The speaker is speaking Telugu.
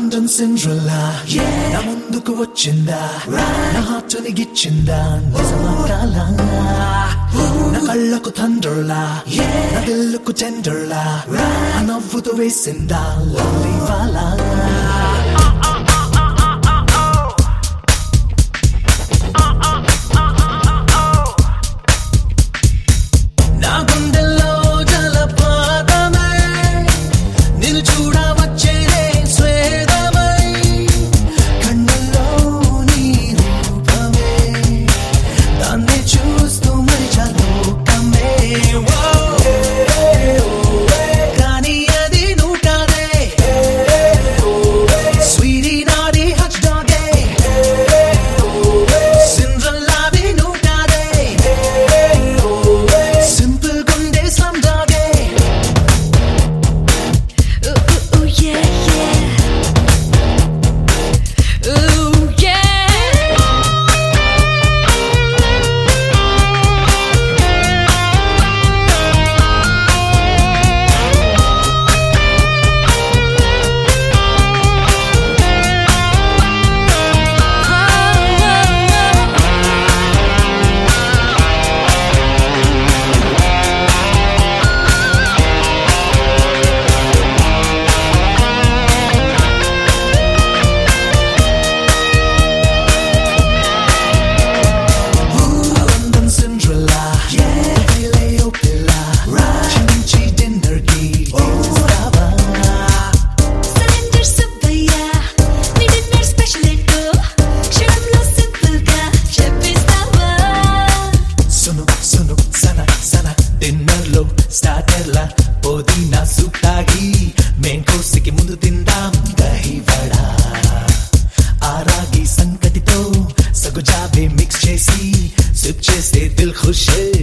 లండన్ సిండ్రెల్లా నా ముందుకు వచ్చిందా నా హార్ట్ని గిచ్చిందా నిజమా కాలా నా కళ్ళకు థండర్లా నా దిల్లుకు టెండర్లా ఆ నవ్వుతో వేసిందా లవ్లీ వాలా నా గుండెల్లో జలపాతమై నిన్ను చూడవచ్చేనే స్వేదమై కన్నుల్లో నీ రూపమే దాన్ని చూస్తూ మరిచా లోకమే కానీ అది నువ్వు కాదే స్వీటీ నాడి హచ్ డాగే సిండ్రెల్లాది నువ్వు కాదే సింపుల్ గుండె స్లమ్ డాగే లండన్ సిండ్రెల్లా లేయో పిల్ల నుంచి డిన్నర్ కి తీసుకురావా సరెండర్ సుబ్బయ్య నీ డిన్నర్ స్పెషల్ ఏంటో క్షణంలో సింపుల్ గా చెప్పేస్తావా సును సును సన సన డిన్నర్ లో స్టార్టర్ లా పుదీనా సూప్ తాగి మెయిన్ కోర్స్ కి ముందు తిందాం దహి వడా ఆ రాగి సంకటితో సగుజావే మిక్స్ చేసి సిప్ చేస్తే దిల్ ఖుషే